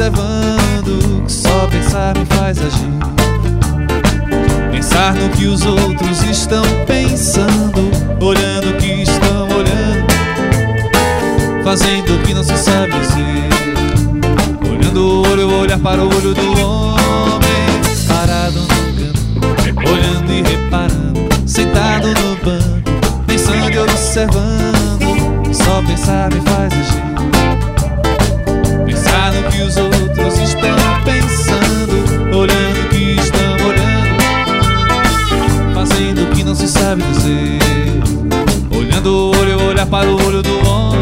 observando, que só pensar me faz agir. Pensar no que os outros estão pensando, olhando o que estão olhando, fazendo o que não se sabe dizer. Olhando o olho, olhar para o olho do homem, parado no canto, olhando e reparando, sentado no banco, pensando e observando, só pensar me faz agir. Pensar no que os outros estão pensando, olhando o que estão olhando, fazendo o que não se sabe dizer. Olhando o olho, olhar para o olho do homem.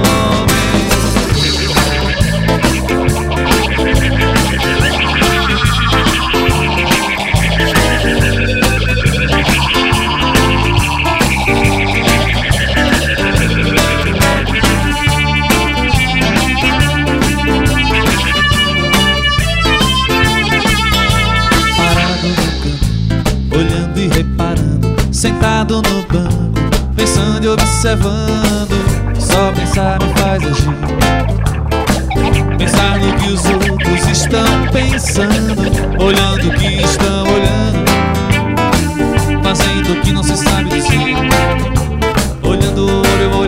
Olhando e reparando, sentado no banco, pensando e observando, só pensar me faz agir. Pensar no que os outros estão pensando, olhando o que estão olhando, fazendo o que não se sabe dizer. Olhando o olho,